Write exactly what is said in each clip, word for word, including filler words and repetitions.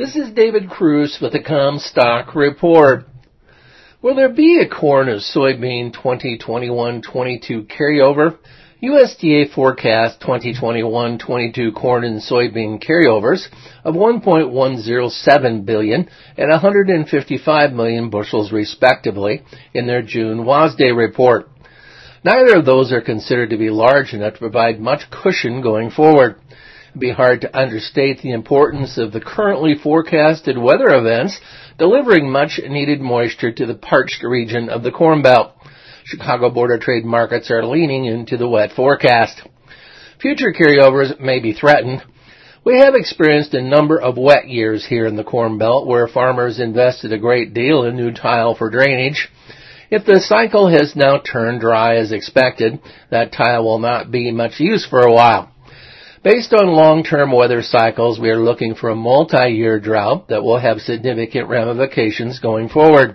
This is David Cruz with the Comstock Report. Will there be a corn or soybean twenty twenty-one twenty-two carryover? U S D A forecast twenty twenty-one twenty-two corn and soybean carryovers of one point one zero seven billion and one hundred fifty-five million bushels respectively in their June WASDE report. Neither of those are considered to be large enough to provide much cushion going forward. It would be hard to understate the importance of the currently forecasted weather events delivering much needed moisture to the parched region of the Corn Belt. Chicago Board of Trade markets are leaning into the wet forecast. Future carryovers may be threatened. We have experienced a number of wet years here in the Corn Belt where farmers invested a great deal in new tile for drainage. If the cycle has now turned dry as expected, that tile will not be much use for a while. Based on long-term weather cycles, we are looking for a multi-year drought that will have significant ramifications going forward.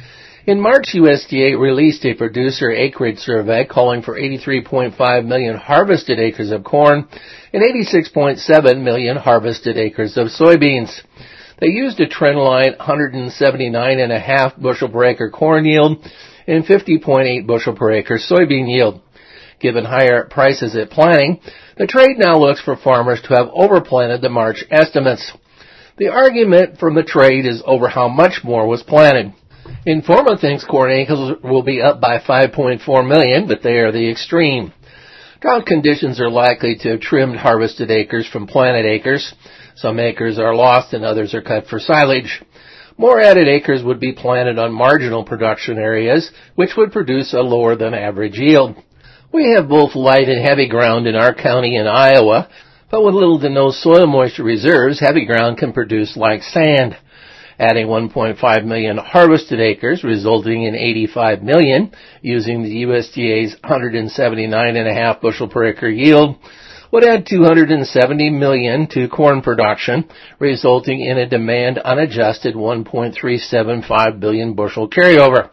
In March, U S D A released a producer acreage survey calling for eighty-three point five million harvested acres of corn and eighty-six point seven million harvested acres of soybeans. They used a trend line one hundred seventy-nine point five bushel per acre corn yield and fifty point eight bushel per acre soybean yield. Given higher prices at planting, the trade now looks for farmers to have overplanted the March estimates. The argument from the trade is over how much more was planted. Informa thinks corn acres will be up by five point four million, but they are the extreme. Drought conditions are likely to have trimmed harvested acres from planted acres. Some acres are lost and others are cut for silage. More added acres would be planted on marginal production areas, which would produce a lower than average yield. We have both light and heavy ground in our county in Iowa, but with little to no soil moisture reserves, heavy ground can produce like sand. Adding one point five million harvested acres, resulting in eighty-five million, using the U S D A's one hundred seventy-nine point five bushel per acre yield, would add two hundred seventy million to corn production, resulting in a demand unadjusted one point three seven five billion bushel carryover.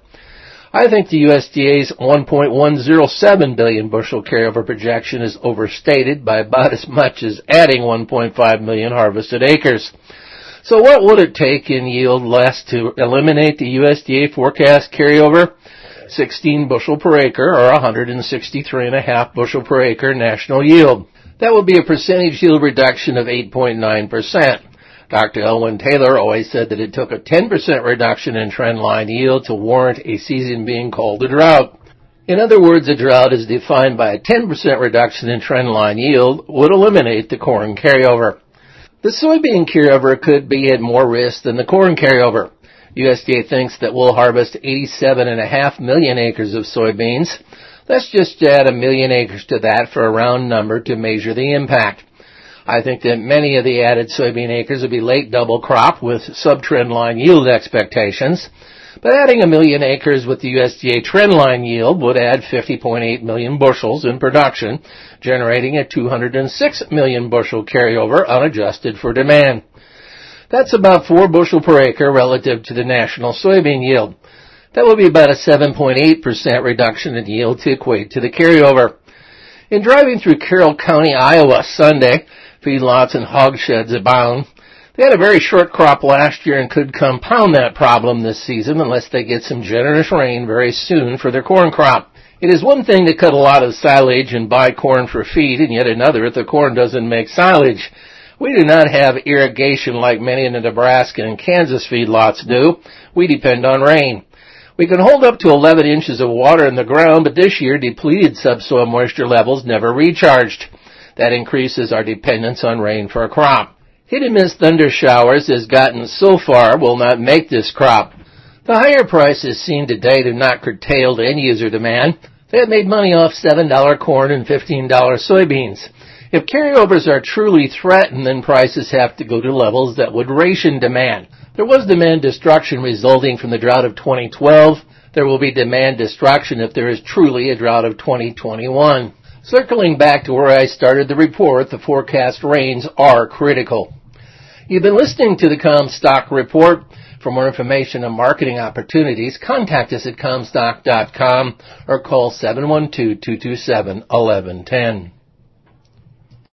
I think the U S D A's one point one zero seven billion bushel carryover projection is overstated by about as much as adding one point five million harvested acres. So what would it take in yield less to eliminate the U S D A forecast carryover? sixteen bushel per acre or one hundred sixty-three point five bushel per acre national yield. That would be a percentage yield reduction of eight point nine percent. Doctor Elwyn Taylor always said that it took a ten percent reduction in trendline yield to warrant a season being called a drought. In other words, a drought is defined by a ten percent reduction in trendline yield would eliminate the corn carryover. The soybean carryover could be at more risk than the corn carryover. U S D A thinks that we'll harvest eighty-seven point five million acres of soybeans. Let's just add a million acres to that for a round number to measure the impact. I think that many of the added soybean acres will be late double crop with sub-trend line yield expectations, but adding a million acres with the U S D A trend line yield would add fifty point eight million bushels in production, generating a two hundred six million bushel carryover unadjusted for demand. That's about four bushel per acre relative to the national soybean yield. That would be about a seven point eight percent reduction in yield to equate to the carryover. In driving through Carroll County, Iowa, Sunday, feedlots and hog sheds abound. They had a very short crop last year and could compound that problem this season unless they get some generous rain very soon for their corn crop. It is one thing to cut a lot of silage and buy corn for feed, and yet another if the corn doesn't make silage. We do not have irrigation like many in the Nebraska and Kansas feedlots do. We depend on rain. We can hold up to eleven inches of water in the ground, but this year depleted subsoil moisture levels never recharged. That increases our dependence on rain for a crop. Hit and miss thunder showers as gotten so far will not make this crop. The higher prices seen today have not curtailed end-user demand. They have made money off seven dollar corn and fifteen dollar soybeans. If carryovers are truly threatened, then prices have to go to levels that would ration demand. There was demand destruction resulting from the drought of twenty twelve. There will be demand destruction if there is truly a drought of twenty twenty-one. Circling back to where I started the report, the forecast rains are critical. You've been listening to the Comstock Report. For more information on marketing opportunities, contact us at comstock dot com or call seven one two, two two seven, one one one zero.